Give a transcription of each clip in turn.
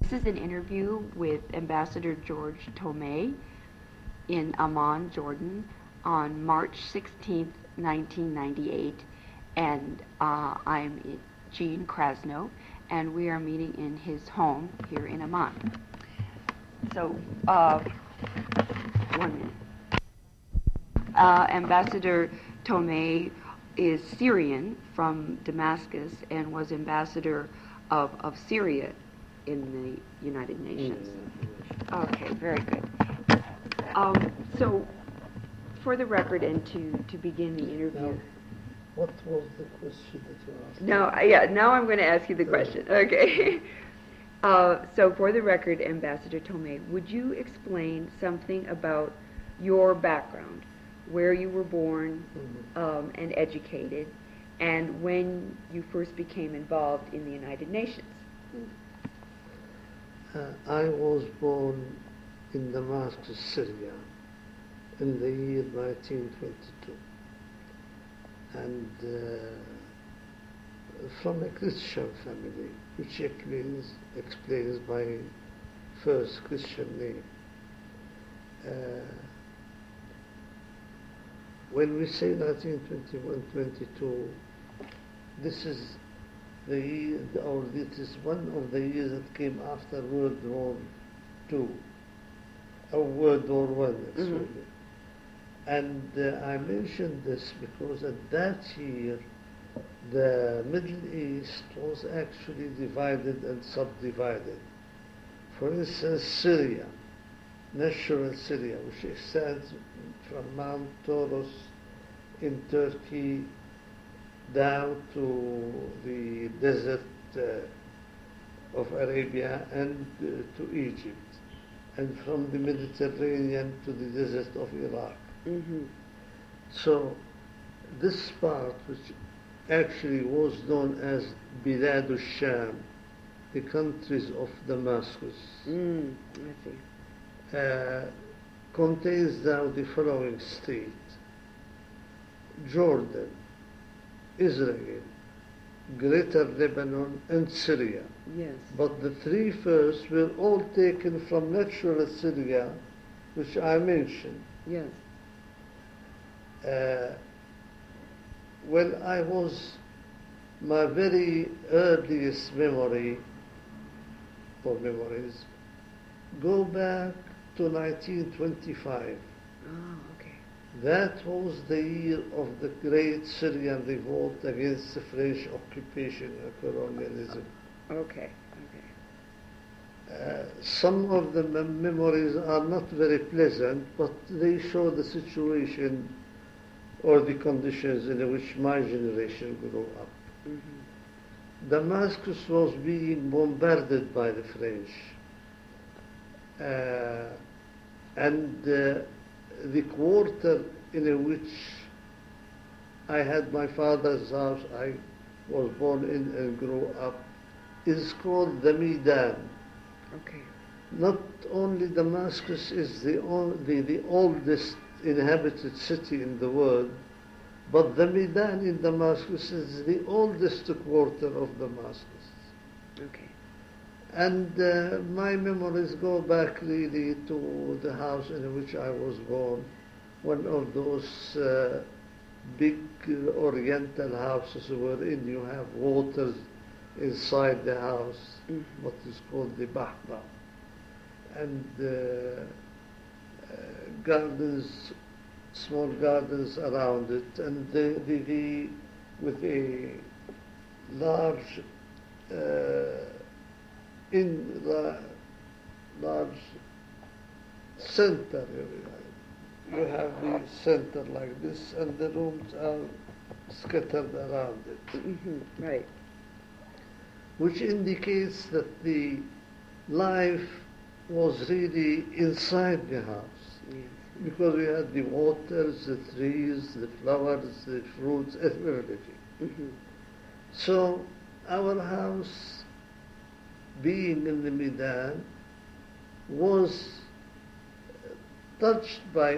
This is an interview with Ambassador George Tomei in Amman, Jordan, on March 16th, 1998, and I'm Jean Krasno, and we are meeting in his home here in Amman. So, 1 minute. Ambassador Tomei is Syrian from Damascus and was ambassador of Syria in the United Nations. Okay, very good. So, for the record and to begin the interview. Now, what was the question that you asked? Now I'm going to ask you the question. Okay. So, for the record, Ambassador Tomei, would you explain something about your background, where you were born and educated, and when you first became involved in the United Nations? I was born in Damascus, Syria, in the year 1922, and from a Christian family, which explains my first Christian name. When we say 1921-22, this is the year, or this is one of the years that came after World War II, or World War I, actually. And I mentioned this because at that year, the Middle East was actually divided and subdivided. For instance, Syria, natural Syria, which extends from Mount Taurus in Turkey down to the desert of Arabia and to Egypt, and from the Mediterranean to the desert of Iraq. So this part, which actually was known as Bilad al-Sham, the countries of Damascus, contains now the following state: Jordan, Israel, Greater Lebanon, and Syria. Yes. But the three first were all taken from natural Syria, which I mentioned. Yes. When I was, my very earliest memories go back to 1925. Okay. That was the year of the great Syrian revolt against the French occupation and colonialism. Okay. Some of the memories are not very pleasant, but they show the situation or the conditions in which my generation grew up. Damascus was being bombarded by the French, and the quarter in which I had my father's house, I was born in and grew up, is called the Maidan. Okay. Not only Damascus is the oldest inhabited city in the world, but the Maidan in Damascus is the oldest quarter of Damascus. Okay. And my memories go back really to the house in which I was born, one of those big oriental houses wherein you have waters inside the house, what is called the bahba, and gardens, small gardens around it, and with a large large center area. You have the center like this, and the rooms are scattered around it. Right. Which indicates that the life was really inside the house. Yes. Because we had the waters, the trees, the flowers, the fruits, everything. So our house, being in the Maidan, was touched by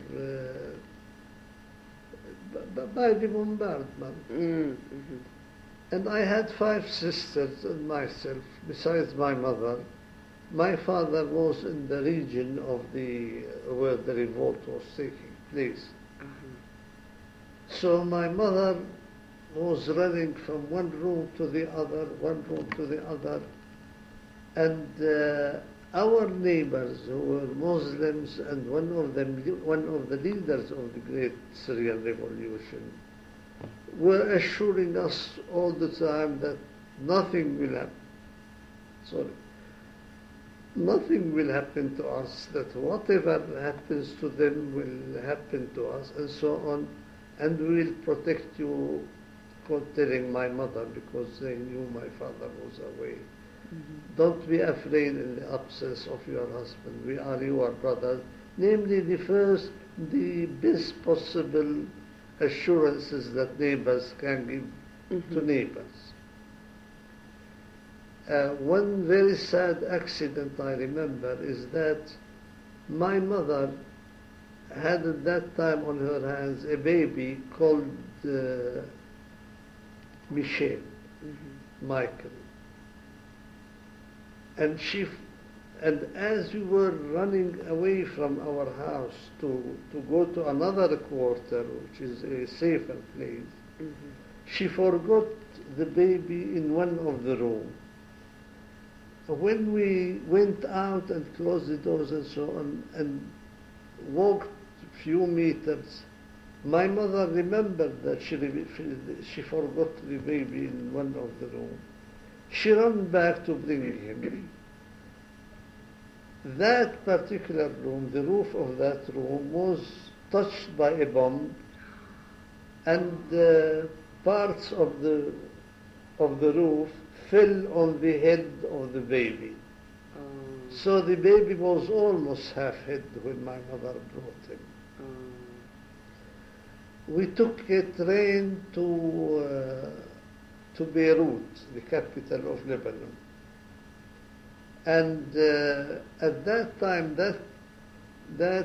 the bombardment. Mm-hmm. And I had 5 sisters and myself, besides my mother, my father was in the region of where the revolt was taking place. Uh-huh. So my mother was running from one room to the other, one room to the other, and our neighbors who were Muslims and one of the leaders of the great Syrian revolution were assuring us all the time that nothing will happen. Sorry. Nothing will happen to us, that whatever happens to them will happen to us, and so on, and we will protect you, telling my mother, because they knew my father was away. Mm-hmm. Don't be afraid in the absence of your husband. We are your brothers. Namely, the best possible assurances that neighbors can give to neighbors. One very sad accident I remember is that my mother had at that time on her hands a baby called Michel, Michael. And as we were running away from our house to go to another quarter, which is a safer place, she forgot the baby in one of the rooms. When we went out and closed the doors and so on and walked a few meters, my mother remembered that she forgot the baby in one of the rooms. She ran back to bring him. That particular room, the roof of that room, was touched by a bomb, and parts of the roof fell on the head of the baby. So the baby was almost half dead when my mother brought him. We took a train to Beirut, the capital of Lebanon. And at that time, that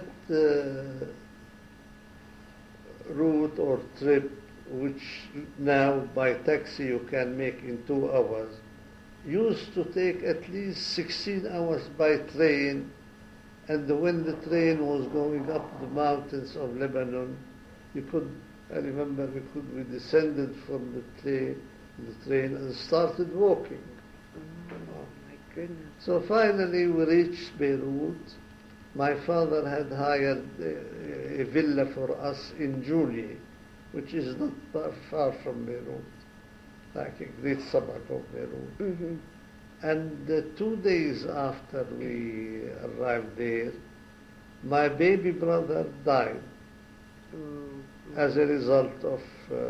route or trip, which now by taxi you can make in 2 hours, used to take at least 16 hours by train. And when the train was going up the mountains of Lebanon, I remember we descended from the train and started walking. Oh my goodness. So finally we reached Beirut. My father had hired a villa for us in Julie, which is not far from Beirut, like a great suburb of Beirut. Mm-hmm. And 2 days after we arrived there, my baby brother died as a result of...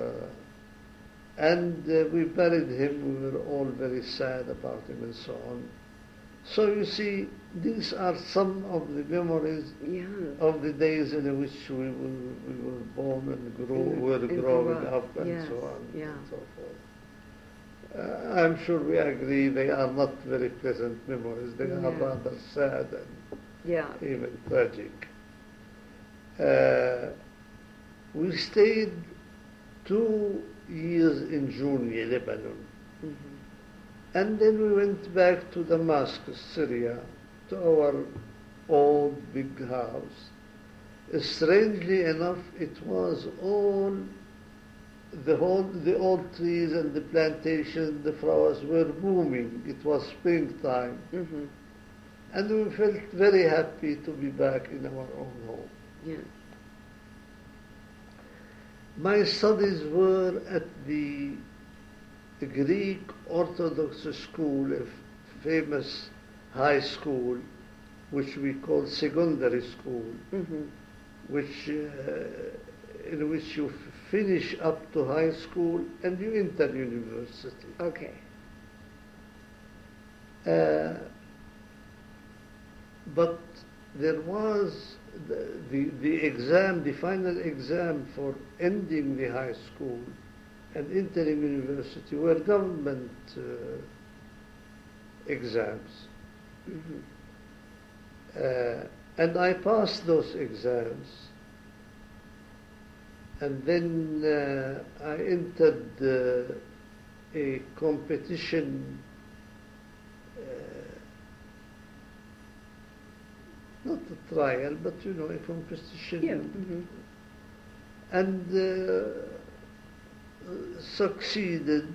and we buried him. We were all very sad about him and so on. So you see, these are some of the memories of the days in which we were born and were growing up and so on and so forth. I'm sure we agree they are not very pleasant memories. They are rather sad and even tragic. We stayed 2 years in Jounieh, Lebanon. And then we went back to Damascus, Syria, to our old big house. Strangely enough, it was all the old trees and the plantation, the flowers were blooming. It was springtime. And we felt very happy to be back in our own home. Yes. My studies were at the Greek Orthodox school, a famous high school, which we call secondary school, which in which you finish up to high school and you enter university. Okay. But there was the exam, the final exam for ending the high school and entering university were government exams. And I passed those exams. And then I entered a competition not a trial, but a competition. Yeah. Mm-hmm. And succeeded.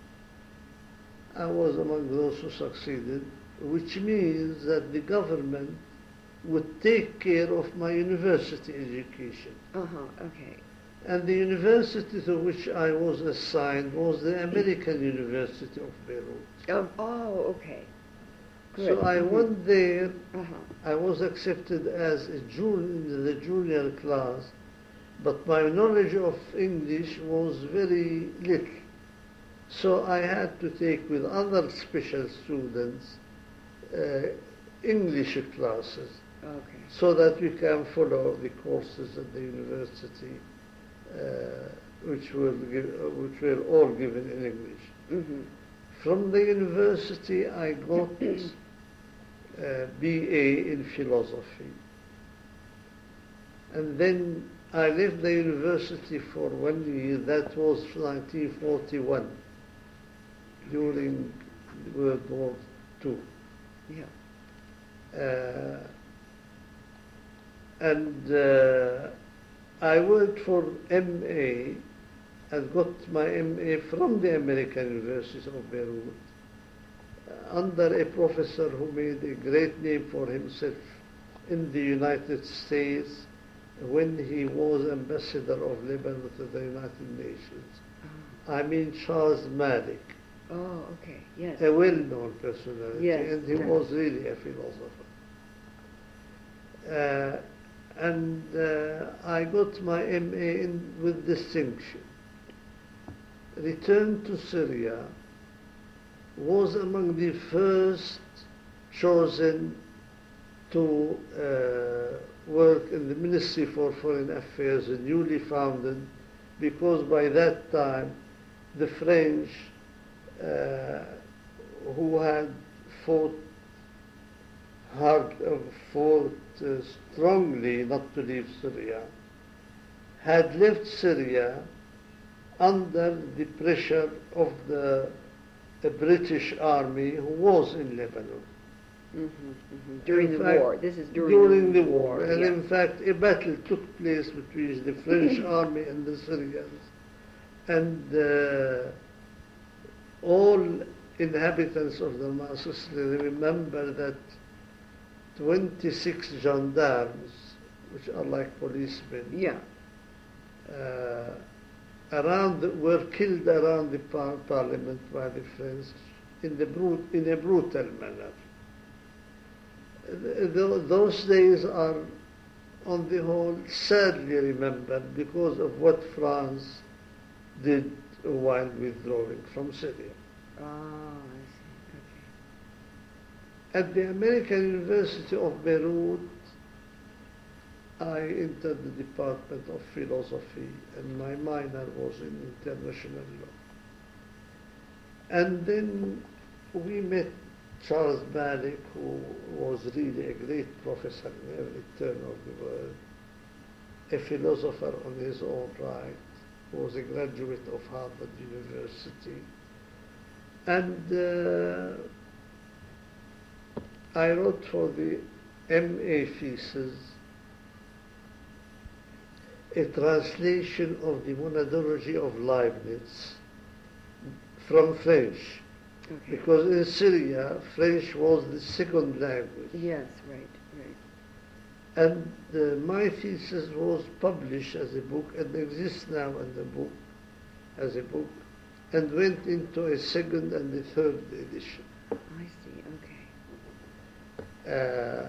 I was among those who succeeded, which means that the government would take care of my university education. Okay. And the university to which I was assigned was the American University of Beirut. Okay. Good. So I went there. Uh-huh. I was accepted as a in the junior class, but my knowledge of English was very little. So I had to take with other special students English classes, Okay. so that we can follow the courses at the university, which were all given in English. Mm-hmm. From the university, I got BA in philosophy, and then I left the university for 1 year. That was 1941, during World War II. Yeah. And I worked for MA and got my MA from the American University of Beirut under a professor who made a great name for himself in the United States when he was ambassador of Lebanon to the United Nations. I mean Charles Malik. Oh, okay. Yes. A well-known personality, Yes, and he yes. was really a philosopher. I got my MA with distinction. Returned to Syria, was among the first chosen to work in the Ministry for Foreign Affairs, newly founded, because by that time the French, who had fought strongly not to leave Syria, had left Syria under the pressure of the British army who was in Lebanon. Mm-hmm, mm-hmm. During In the fact, war. This is during the war. And yeah. in fact, a battle took place between the French army and the Syrians. And all inhabitants of Damascus remember that 26 gendarmes, which are like policemen, Yeah. were killed around the parliament by the French in a brutal manner. Those days are, on the whole, sadly remembered because of what France did while withdrawing from Syria. Oh, I see. Okay. At the American University of Beirut, I entered the Department of Philosophy, and my minor was in international law. And then we met Charles Malik, who was really a great professor in every turn of the world, a philosopher on his own right, who was a graduate of Harvard University. And I wrote for the MA thesis a translation of the monadology of Leibniz from French, Okay. because in Syria, French was the second language. Yes, right, right. And my thesis was published as a book and exists now as a book, and went into a second and a third edition. I see, okay.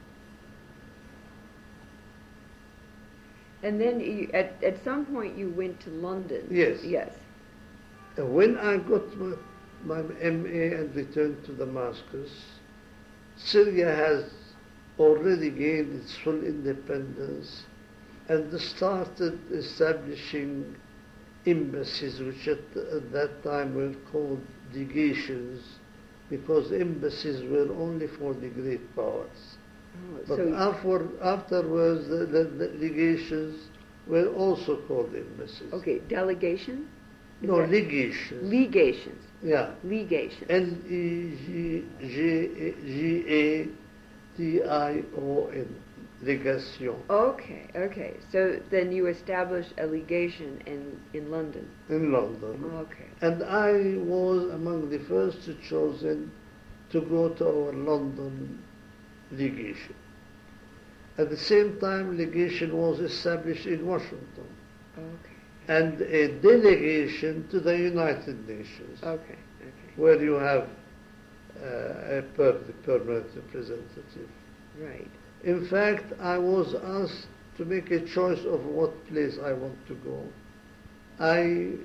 And then at some point you went to London. Yes. Yes. When I got my MA and returned to Damascus, Syria has already gained its full independence and started establishing embassies, which at that time were called legations, because embassies were only for the great powers. Oh, But so afterwards, the legations were also called embassies. okay, delegation? Is No, that- legations. Legations. Yeah. Legations. Legations. Tion, legation, Okay, okay. So then you established a legation in London. in London. Okay. And I was among the first chosen to go to our London legation. At the same time, legation was established in Washington, Okay. and a delegation to the United Nations, Okay. Okay. where you have a permanent representative. Right. In fact, I was asked to make a choice of what place I want to go. I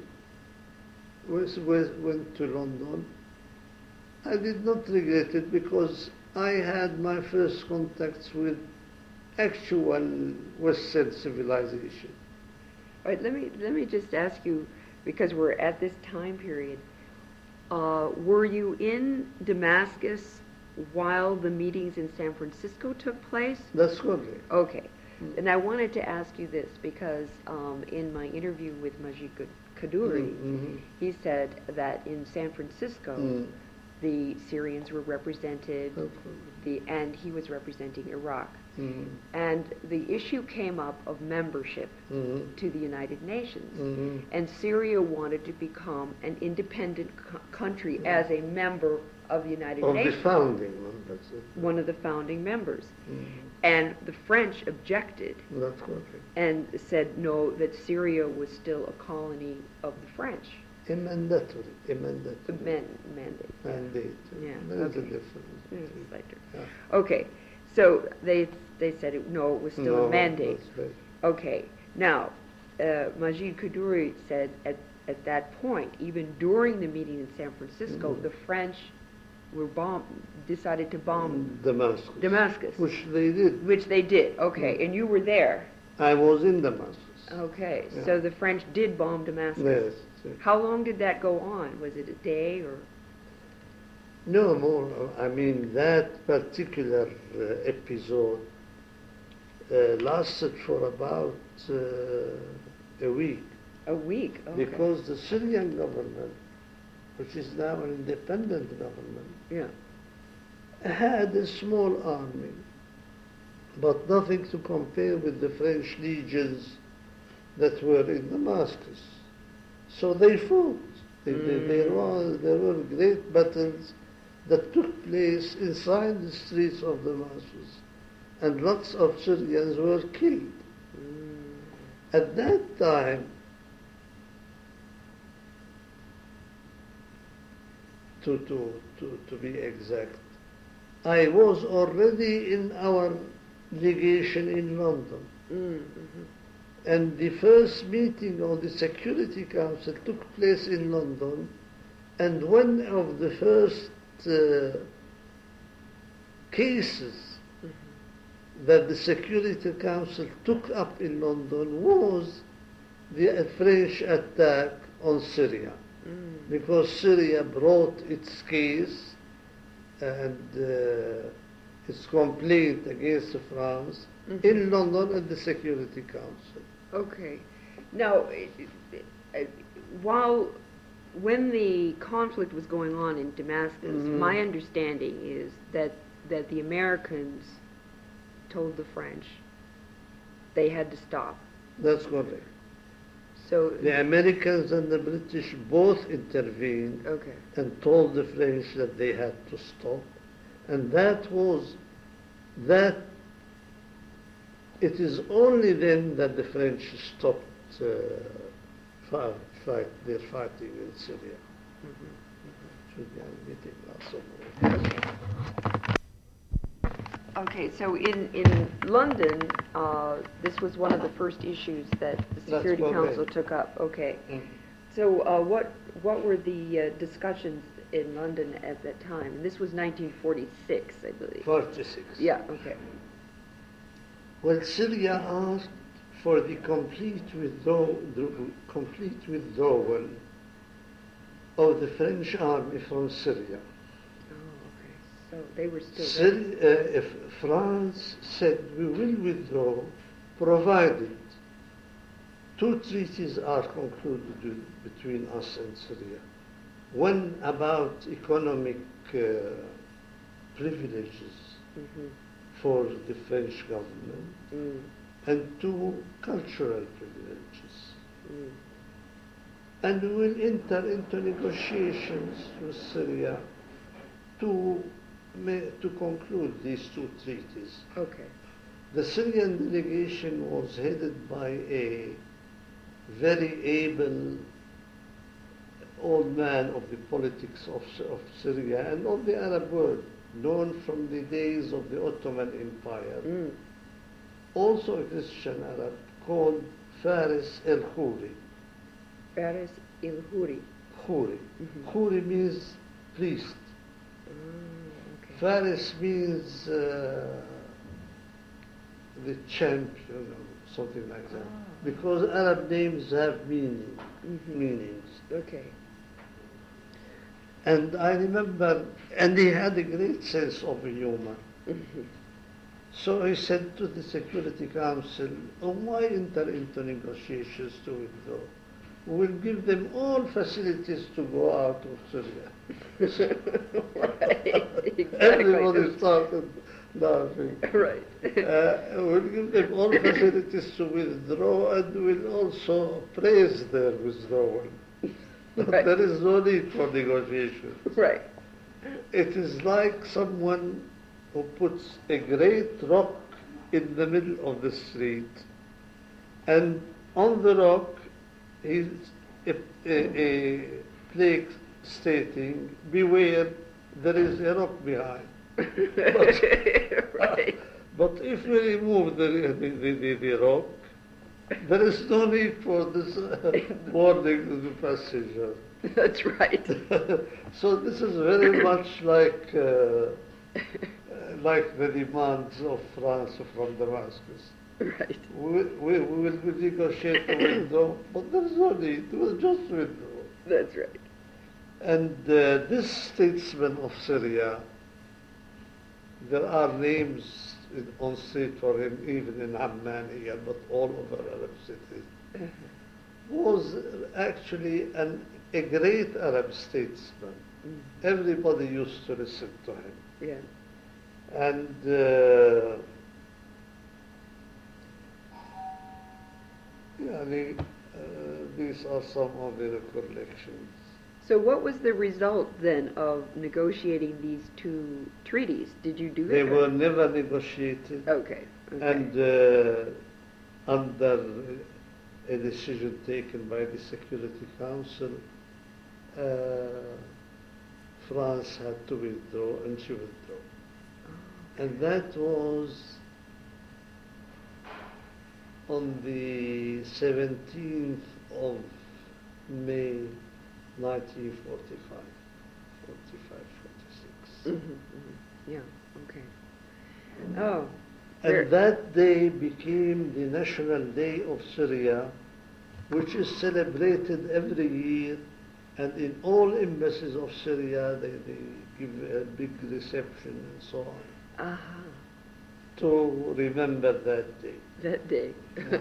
went to London. I did not regret it because I had my first contacts with actual Western civilization. All right. Let me just ask you, because we're at this time period. Were you in Damascus while the meetings in San Francisco took place? That's correct. Okay. And I wanted to ask you this because in my interview with Majid Kaduri, he said that in San Francisco, the Syrians were represented, and he was representing Iraq. And the issue came up of membership to the United Nations. And Syria wanted to become an independent country as a member of the United Nations. Of the founding members. One of the founding members. And the French objected. That's correct. And said no, that Syria was still a colony of the French. A mandate. Mandate. Yeah. There's a Okay. difference. It's later. Yeah. Okay. So they said no, it was still a mandate. That's right. Okay. Now, Majid Kaduri said at that point, even during the meeting in San Francisco, the French were decided to bomb Damascus. Which they did. Which they did. Okay. And you were there. I was in Damascus. Okay. Yeah. So the French did bomb Damascus. Yes. How long did that go on? Was it a day or? No more. I mean, that particular episode lasted for about a week. A week? Okay. Because the Syrian government, which is now an independent government, Yeah. had a small army, but nothing to compare with the French legions that were in Damascus. So they fought. There were great battles that took place inside the streets of Damascus, and lots of Syrians were killed. At that time, to be exact, I was already in our legation in London. And the first meeting of the Security Council took place in London, and one of the first cases that the Security Council took up in London was the French attack on Syria. Because Syria brought its case and its complaint against France in London at the Security Council. Okay. Now, when the conflict was going on in Damascus, my understanding is that the Americans told the French they had to stop. That's correct. So The Americans and the British both intervened okay. and told the French that they had to stop. And it is only then that the French stopped their fighting in Syria. Should be admitted now somewhere. Okay, so in London, this was one of the first issues that the Security That's Council correct. took up. Okay. So what were the discussions in London at that time? And this was 1946, I believe. 46. Yeah, okay. Well, Syria asked for the complete withdrawal of the French army from Syria. Oh, okay. So they were still If France said we will withdraw, provided two treaties are concluded between us and Syria. One about economic privileges for the French government, Mm. and 2 cultural privileges. Mm. And we will enter into negotiations with Syria to conclude these 2 treaties. Okay. The Syrian delegation was headed by a very able old man of the politics of Syria and of the Arab world, known from the days of the Ottoman Empire, Mm. also a Christian Arab, called Faris el-Khoury. Faris il-Huri. Khoury. Mhm. Khoury means priest. Okay. Faris means the champion or something like that. Ah. Because Arab names have Mhm. meanings. Okay. And I remember, and he had a great sense of humor. Mhm. So he said to the Security Council, why enter into negotiations to withdraw? We'll give them all facilities to go out of Syria. Right, exactly. Everybody started laughing. Right. We'll give them all facilities to withdraw, and we'll also praise their withdrawal. Right. There is no need for negotiation. Right. It is like someone who puts a great rock in the middle of the street, and on the rock is a plaque stating, beware, there is a rock behind. Right. But if we remove the rock, there is no need for this warning to the passenger. That's right. So this is very much like the demands of France from Damascus. Right. We will negotiate the window, but there is no need. We will just withdraw. That's right. And this statesman of Syria, there are names on street for him, even in Amman here, but all over Arab cities, was actually a great Arab statesman. Mm. Everybody used to listen to him. Yeah. And these are some of the recollections. So what was the result then of negotiating these 2 treaties? Did you do it? They or- were never negotiated, Okay. Okay. and under a decision taken by the Security Council, France had to withdraw, and she withdrew. And that was on the 17th of May 1945, 46. Mhm, mhm. Yeah. Okay. Oh. Very- And that day became the National Day of Syria, which is celebrated every year, and in all embassies of Syria they give a big reception and so on Aha. to remember that day. That day.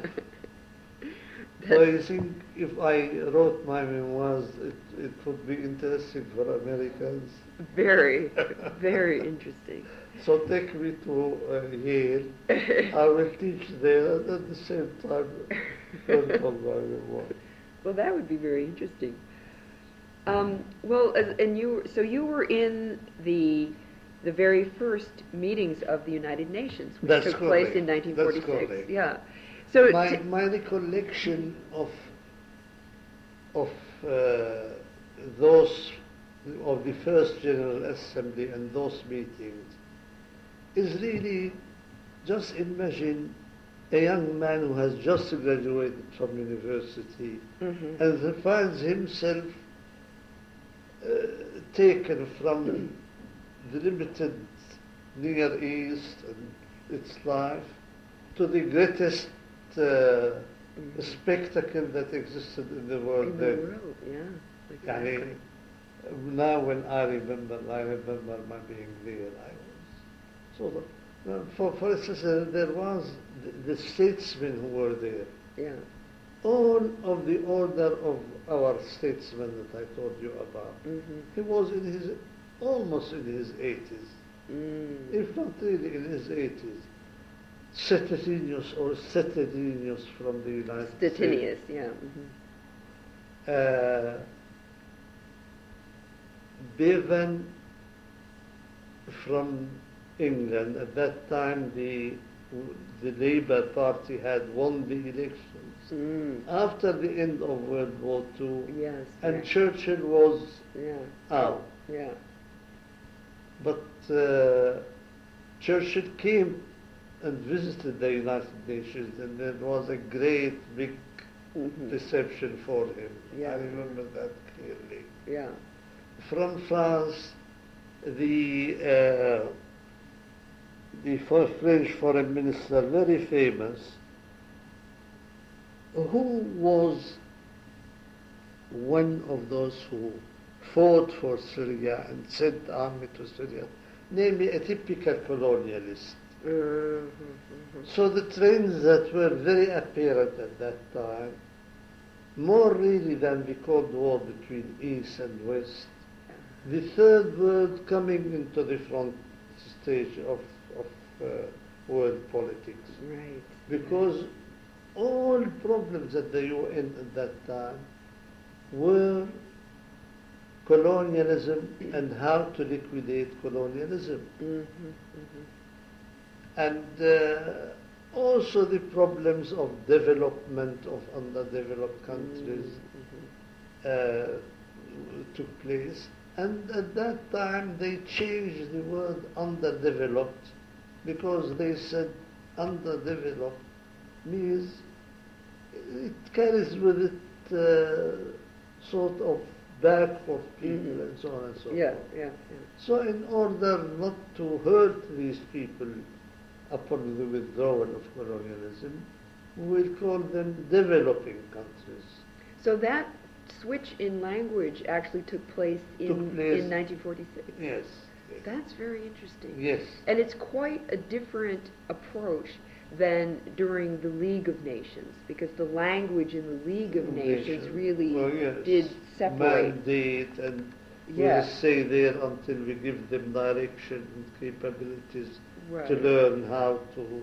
So I think if I wrote my memoirs, it would be interesting for Americans. Very, very interesting. So take me to Yale. I will teach there, and at the same time work on my memoir. Well, that would be very interesting. So you were in the very first meetings of the United Nations, which That's took place correct. in 1946. That's correct. Yeah. So My recollection of those of the first General Assembly and those meetings is really, just imagine a young man who has just graduated from university Mhm. and finds himself taken from the limited Near East and its life to the greatest spectacle that existed in the world in the then. world, yeah. يعني, Exactly. now when I remember my being there. For instance, there was the statesmen who were there. Yeah. All of the order of our statesman that I told you about. Mhm. He was almost in his 80s. Mm. If not really in his 80s. Stettinius or Stettinius from the United States. Stettinius, yeah. Bevan from England. At that time, the Labour Party had won the elections after the end of World War II, Yes. and yeah. Churchill was Yeah. out. Yeah. But Churchill came and visited the United Nations, and there was a great big reception for him. Yeah. I remember that clearly. Yeah. From France, the French foreign minister, very famous, who was one of those who fought for Syria and sent army to Syria, namely a typical colonialist. So the trends that were very apparent at that time, more really than the Cold War between East and West, the Third World coming into the front stage of world politics. Right. Because all problems at the UN at that time were colonialism and how to liquidate colonialism. And also the problems of development of underdeveloped countries took place. And at that time they changed the word underdeveloped, because they said underdeveloped means it carries with it sort of backward people and so on and so Yeah, forth. yeah, So in order not to hurt these people upon the withdrawal of colonialism, we'll call them developing countries. So that switch in language actually took place in 1946. Yes. That's very interesting. Yes. And it's quite a different approach than during the League of Nations, because the language in the League of Nations really did separate. Mandate, and Yeah. we'll stay there until we give them direction and capabilities Right. to learn how to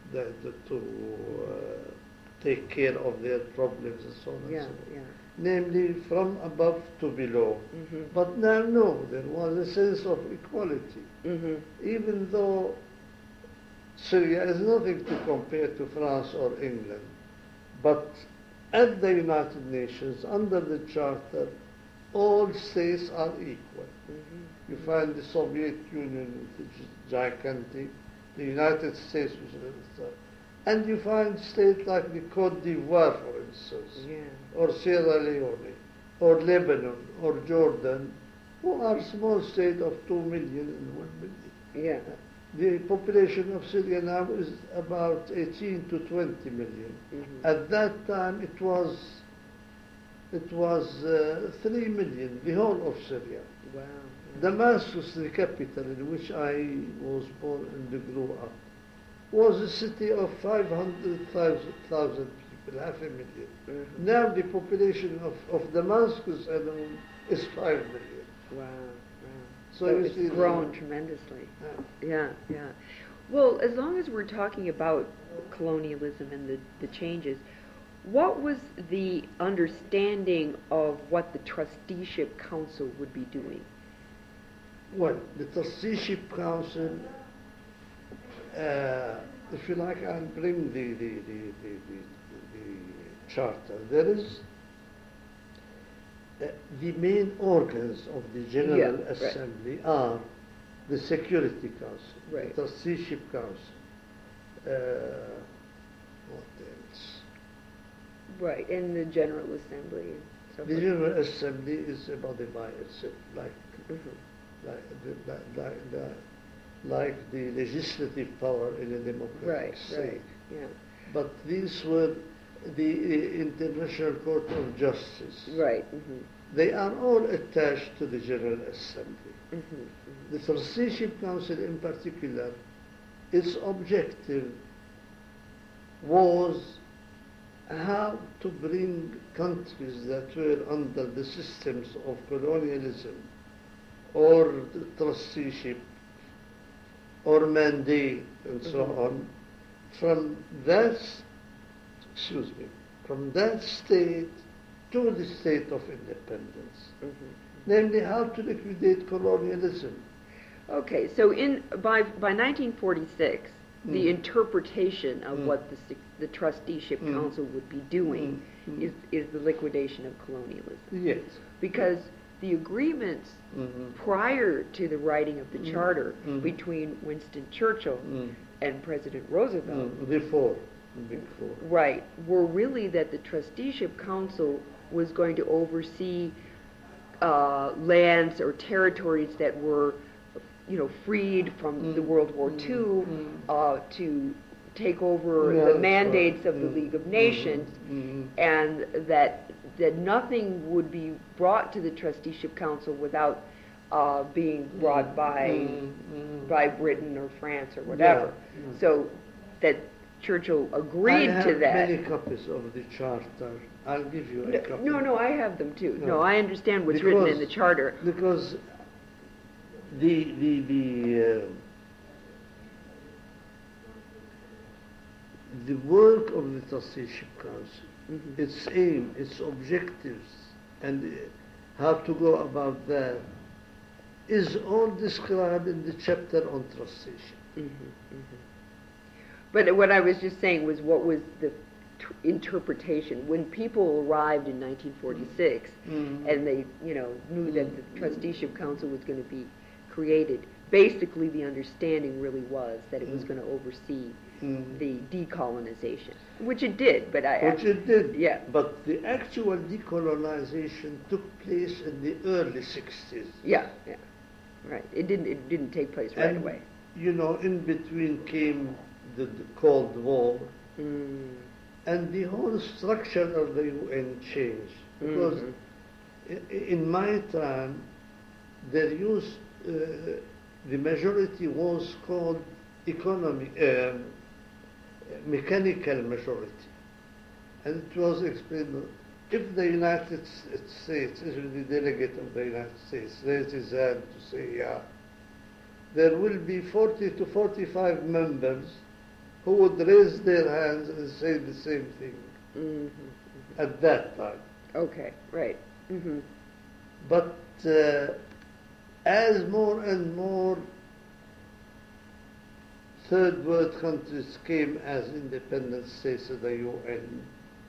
take care of their problems and so on and Yeah, so on. yeah. Namely, from above to below. But now, no, there was a sense of equality. Even though Syria is nothing to compare to France or England, but at the United Nations, under the Charter, all states are equal. You find the Soviet Union, which is gigantic, the United States, which is and you find states like the Côte d'Ivoire, for instance, or Sierra Leone, or Lebanon, or Jordan, who are small states of 2 million and 1 million. Yeah. The population of Syria now is about 18 to 20 million. At that time, it was 3 million, the whole of Syria. Wow. Damascus, the capital in which I was born and grew up, was a city of 500,000 people, 500,000. Now the population of Damascus alone is 5 million. Wow. So it's grown tremendously. Yeah. Well, as long as we're talking about colonialism and the changes, what was the understanding of what the Trusteeship Council would be doing? Well, the Trusteeship Council, if you like, I'll bring the charter. There is the main organs of the General Assembly are the Security Council, the Trusteeship Council. What else? Right, and the General Assembly. And so the forth. General Assembly is a body by itself, like the legislative power in a democratic state. Right, yeah. But these were the International Court of Justice. Right. They are all attached to the General Assembly. The Trusteeship Council in particular, its objective was how to bring countries that were under the systems of colonialism or the trusteeship or mandate and so Mhm. on, from that, from that state to the state of independence. Mhm. Namely, how to liquidate colonialism. Okay, so by 1946, the Mm. interpretation of Mm. what the trusteeship Mm. council would be doing is the liquidation of colonialism. Yes. Because the agreements Mhm. prior to the writing of the Mm. charter Mm. between Winston Churchill Mm. and President Roosevelt, Before. Before. right, were really that the trusteeship council was going to oversee lands or territories that were, freed from the World War II, to take over Yeah, the that's mandates right. of the League of Nations, and that nothing would be brought to the trusteeship council without being brought by Britain or France or whatever. Yeah. So that Churchill agreed I to have that. many copies of the charter. I'll give you a copy. No, I have them too. No, No. I understand what's written in the charter. Because the work of the trusteeship council, Mhm. its aim, its objectives, and how to go about that, is all described in the chapter on trusteeship. But what I was just saying was what was the interpretation when people arrived in 1946 and they knew that the trusteeship council was going to be created. Basically, the understanding really was that it was going to oversee the decolonization, which it did. But Which it did. Yeah. But the actual decolonization took place in the early 60s. Yeah. Right. It didn't take place right away. In between came the Cold War, and the whole structure of the UN changed. Because in my time, there used, the majority was called mechanical majority. And it was explained, if the United States, if the delegate of the United States raised his hand to say, yeah, there will be 40 to 45 members who would raise their hands and say the same thing at that time. Okay, right. But as more and more third world countries came as independent states of the UN,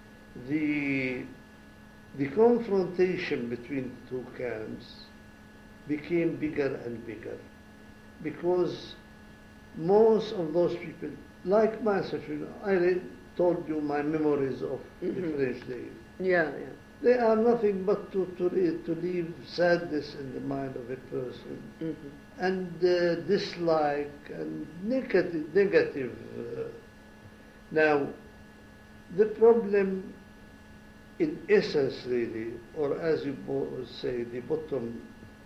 the confrontation between the two camps became bigger and bigger, because most of those people, like myself, I told you my memories of the French days. Yeah. They are nothing but to leave sadness in the mind of a person, and dislike and negative. Now, the problem, in essence, really, or as you say, the bottom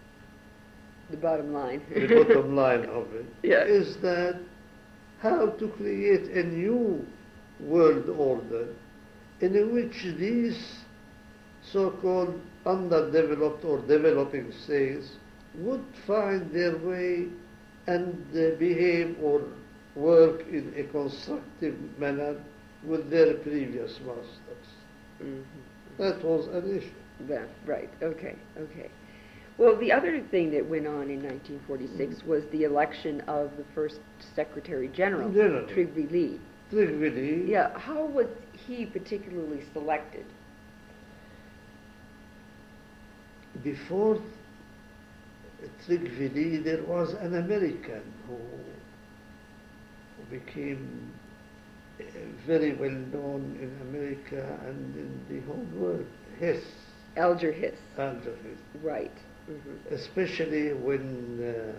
line. the bottom line of it is Yeah. that how to create a new world order in which these so-called underdeveloped or developing states would find their way and behave or work in a constructive manner with their previous masters. That was an issue. Right, okay. Well, the other thing that went on in 1946 was the election of the first Secretary General, Trygve Lie. Trygve Lie. Yeah, how was he particularly selected? Before Trygve Lie, there was an American who became very well known in America and in the whole world, Hess. Alger Hiss. Alger Hiss. Right. Especially when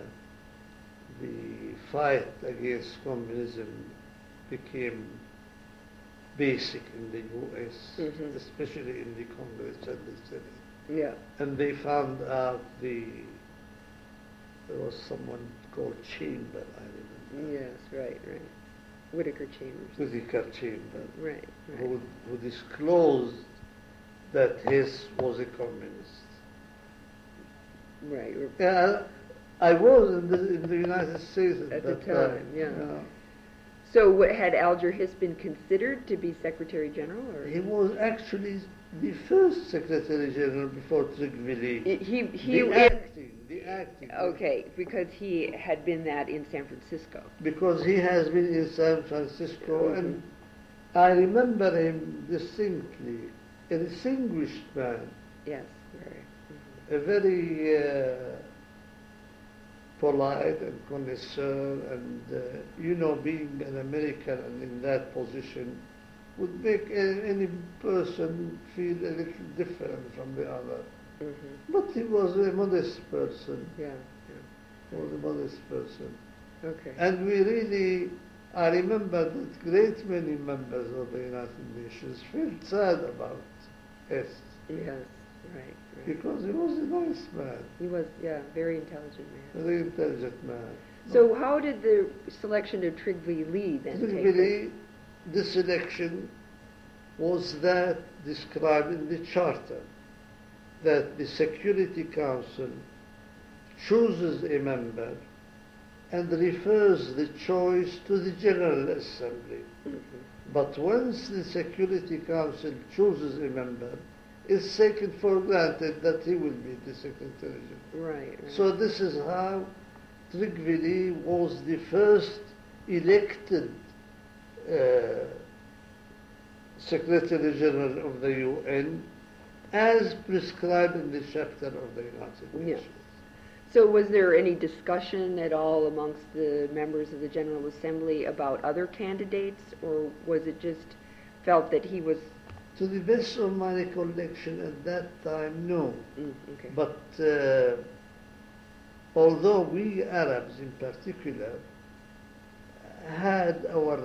the fight against communism became basic in the U.S., especially in the Congress and the Senate. Yeah. And they found out there was someone called Chamber, I remember. Yes, right. Whittaker Chambers. Whittaker Chamber. Right. Who disclosed that Hess was a communist. Right. I was in the United States At the that time, yeah. So had Alger Hiss been considered to be Secretary General? Or? He was actually the first Secretary General before Tocqueville. The acting. Okay, because he had been that in San Francisco. Because he has been in San Francisco, and I remember him distinctly. A distinguished man. Yes, very. A very polite and connoisseur, and being an American and in that position would make any person feel a little different from the other. Mm-hmm. But he was a modest person. Yeah. He was a modest person. Okay. And I remember that great many members of the United Nations felt sad about Hess. Yes, right. Because he was a nice man. He was, very intelligent man. Very intelligent man. So how did the selection of Trygve Lie then take place? Trygve Lie, the selection was that described in the Charter, that the Security Council chooses a member and refers the choice to the General Assembly. Mm-hmm. But once the Security Council chooses a member, it's taken for granted that he will be the Secretary General. Right. So this is how Trygve Lie was the first elected Secretary General of the UN as prescribed in the Charter of the United Nations. Yes. So was there any discussion at all amongst the members of the General Assembly about other candidates, or was it just felt that he was... To the best of my recollection at that time, no. Okay. But although we Arabs in particular had our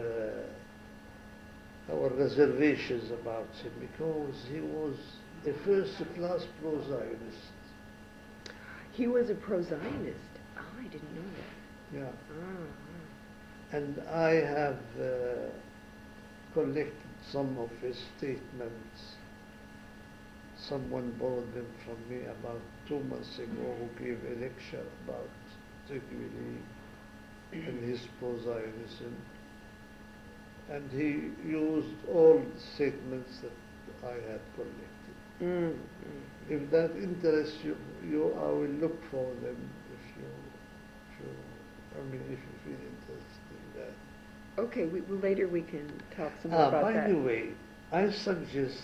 reservations about him, because he was a first-class pro-Zionist. He was a pro-Zionist. Oh, I didn't know that. Yeah. And I have collected some of his statements. Someone borrowed them from me about 2 months ago, who gave a lecture about Tocqueville and his pro-Zionism. And he used all the statements that I had collected. If that interests you, I will look for them if you feel interested in that. Okay, later we can talk some more about that. By the way, I suggest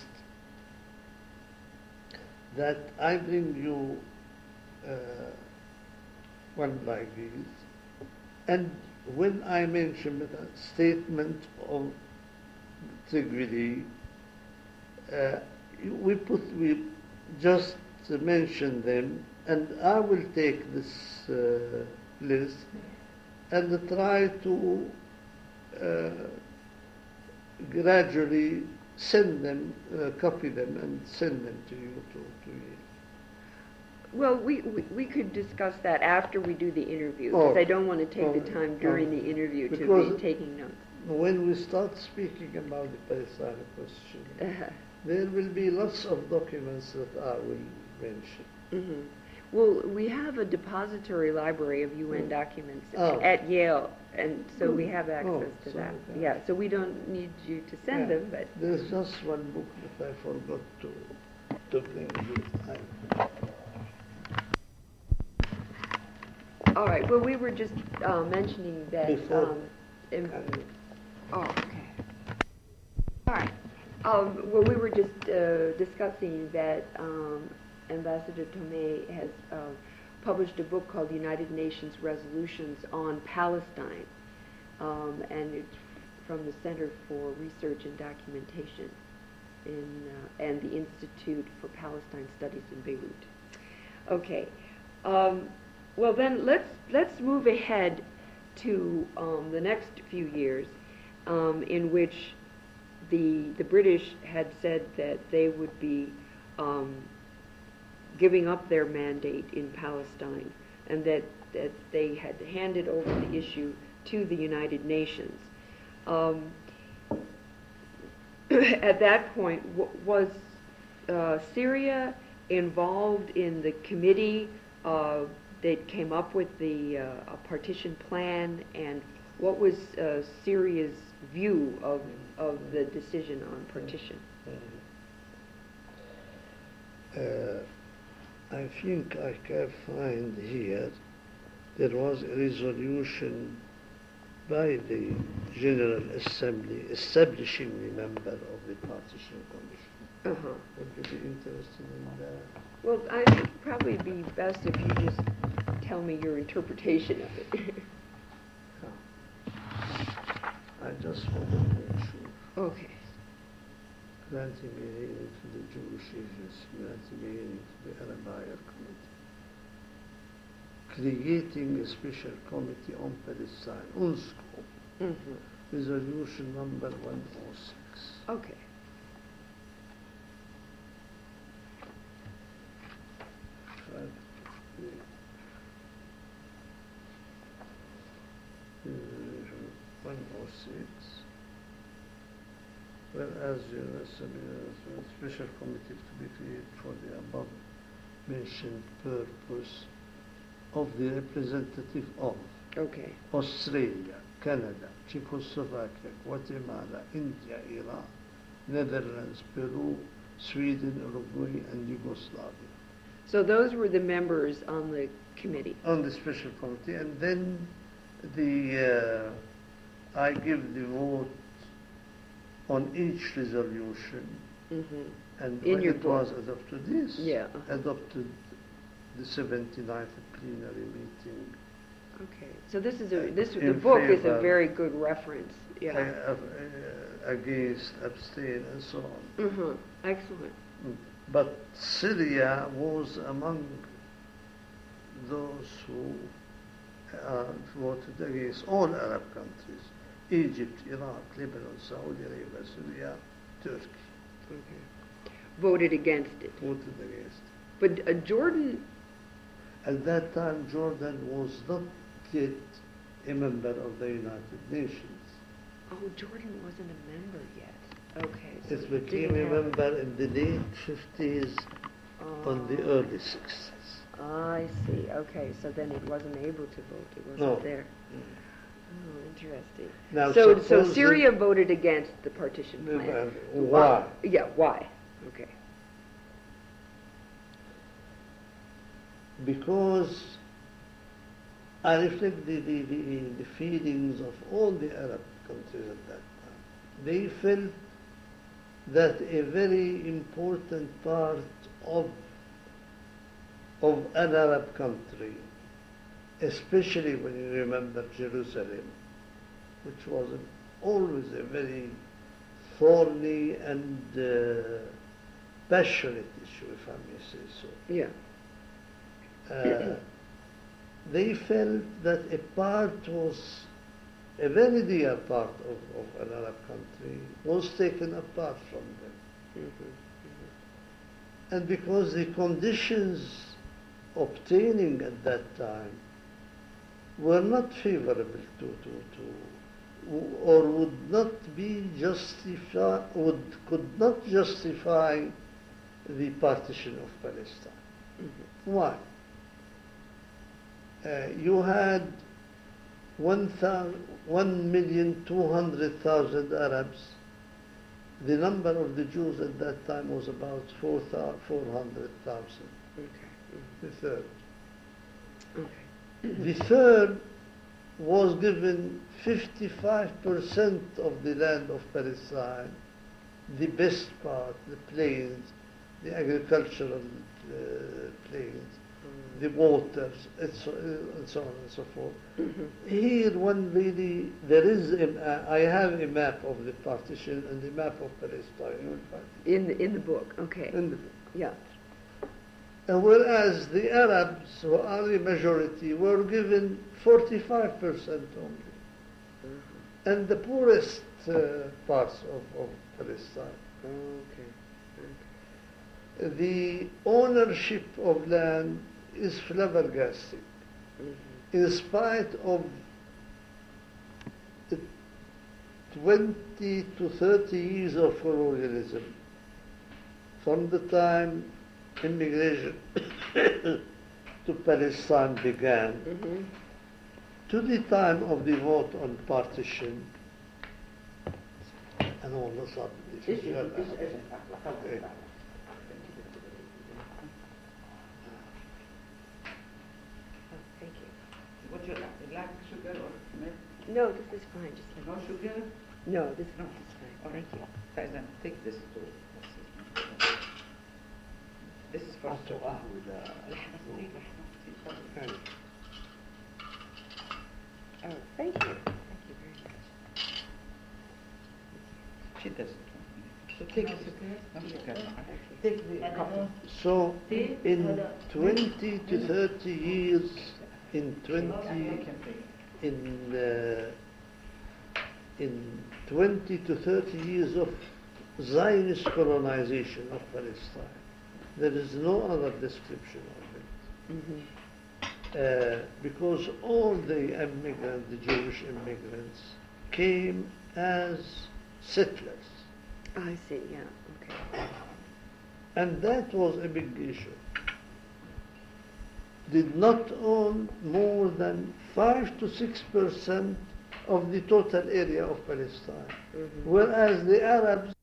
that I bring you one like this, and when I mention a statement of Tocqueville, we just mention them, and I will take this list and try to gradually send them, copy them, and send them to you to you. Well, we could discuss that after we do the interview, because I don't want to take the time during the interview to be taking notes. When we start speaking about the Palestine question, there will be lots of documents that I will mention. Mm-hmm. Well, we have a depository library of UN documents at Yale, and so we have access to that. Yeah, so we don't need you to send them, but... There's just one book that I forgot to bring you. All right, well, we were just mentioning that... Before... okay. All right. Well, we were just discussing that Ambassador Tomei has published a book called United Nations Resolutions on Palestine, and it's from the Center for Research and Documentation and the Institute for Palestine Studies in Beirut. Okay. Well, then let's move ahead to the next few years, in which the British had said that they would be giving up their mandate in Palestine, and that they had handed over the issue to the United Nations. At that point, was Syria involved in the committee that came up with the a partition plan, and what was Syria's view of the decision on partition? I think I can find here there was a resolution by the General Assembly establishing the member of the Partition Commission. Uh-huh. Would you be interested in that? Well, I think it'd probably be best if you just tell me your interpretation of it. I just want to make sure. Okay. Granting a hearing to the Jewish Agency, granting a hearing to the Arab Higher Committee, creating a special committee on Palestine, UNSCO, resolution number 106. Okay. Resolution 106. Whereas a special committee to be created for the above mentioned purpose of the representative of Okay. Australia, Canada, Czechoslovakia, Guatemala, India, Iran, Netherlands, Peru, Sweden, Uruguay, and Yugoslavia. So those were the members on the committee. On the special committee, and then I give the vote on each resolution, and In when your it book. was adopted, this adopted the 79th plenary meeting. Okay. So this is the In book is a favor. very good reference. Yeah. Against, abstain, and so on. Excellent. But Syria was among those who voted against all Arab countries: Egypt, Iraq, Lebanon, Saudi Arabia, Syria, Turkey. Okay. Voted against it. Voted against. But Jordan. At that time, Jordan was not yet a member of the United Nations. Oh, Jordan wasn't a member yet. Okay. So It became a member in the late 50s, on the early 60s. I see. Okay, so then it wasn't able to vote. It wasn't No. there. Oh, interesting. Now, So suppose Syria voted against the partition plan. Why? Yeah, why? Okay. Because I reflect the feelings of all the Arab countries at that time. They felt that a very important part of an Arab country, especially when you remember Jerusalem, which was always a very thorny and passionate issue, if I may say so. Yeah. They felt that a very dear part of an Arab country was taken apart from them. And because the conditions obtaining at that time were not favorable or would not could not justify the partition of Palestine. Why? You had 1,200,000 Arabs. The number of the Jews at that time was about 400,000. The third. The third was given 55% of the land of Palestine, the best part, the plains, the agricultural plains, the waters, and so on and so forth. Here there is, I have a map of the partition and the map of Palestine. In the book, okay. In the book. Yeah. Whereas the Arabs, who are the majority, were given 45% only. And the poorest parts of Palestine. Okay. The ownership of land is flabbergasting. In spite of 20 to 30 years of colonialism, from the time immigration to Palestine began Mhm. to the time of the vote on partition, and all of a sudden, okay. Thank you. Would you like sugar or milk? No, this is fine, just like. No sugar? No, this No. is fine, All right. thank you. Faizan, take this too. This is for أعطوا قهوة Okay. Oh, thank you. Thank you very much. She doesn't want So take it. No sugar. Thank Take the coffee. So, in 20 to 30 years, in 20 to 30 years of Zionist colonization of Palestine, there is no other description of it. Mhm. Because all the immigrants, the Jewish immigrants, came as settlers. I see, yeah, okay. And that was a big issue. Did not own more than 5 to 6% of the total area of Palestine. Mhm. Whereas the Arabs